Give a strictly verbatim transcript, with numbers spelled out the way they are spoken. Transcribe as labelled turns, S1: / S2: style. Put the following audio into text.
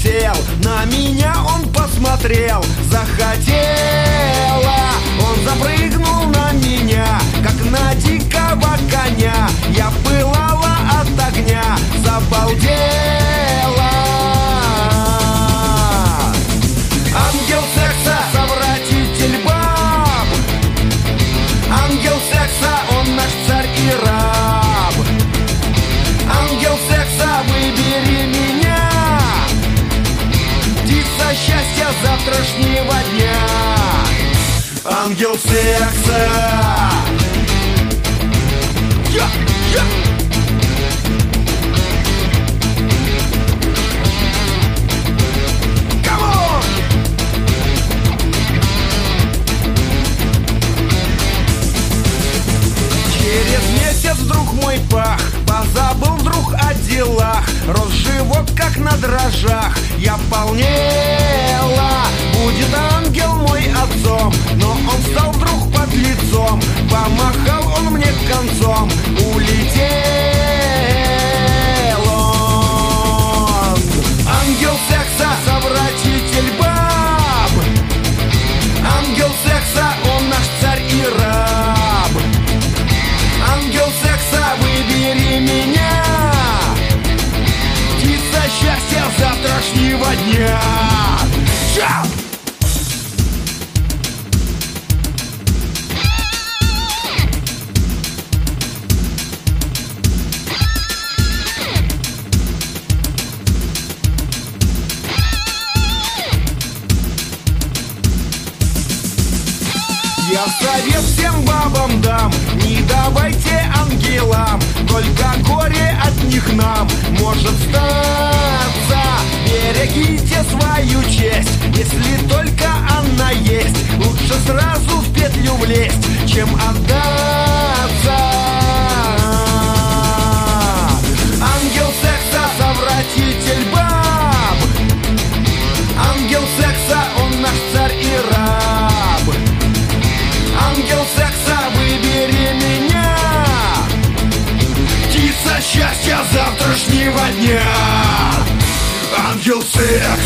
S1: сел, на меня он посмотрел. Захотела, он запрыгнул на меня, как на дикого коня. Я пылала от огня, забалдела. Ангел секса, совратитель баб. Ангел секса, он наш царь и раб. Ангел секса, выбери меня, птица счастья завтрашнего дня. Ангел секса. Я, я. Вдруг мой пах позабыл вдруг о делах. Рос живот как на дрожжах. Я полнела, будет ангел мой отцом. Но он стал вдруг под лицом. Помахал он мне концом. Улетел он. Ангел секса, совратитель баб. Ангел секса, он наш царь и раб. Ангел секса, выбери меня, птица счастья завтрашнего дня. Чау! Я совет всем бабам дам: не давайте ангелам, только горе от них нам может статься. Берегите свою честь, если только она есть. Лучше сразу в петлю влезть, чем отдаться. Ангел секса, совратитель баб. Ангел секса, он наш царь и раб. Ангел секса, выбери меня, птица счастья завтрашнего дня. Ангел секса.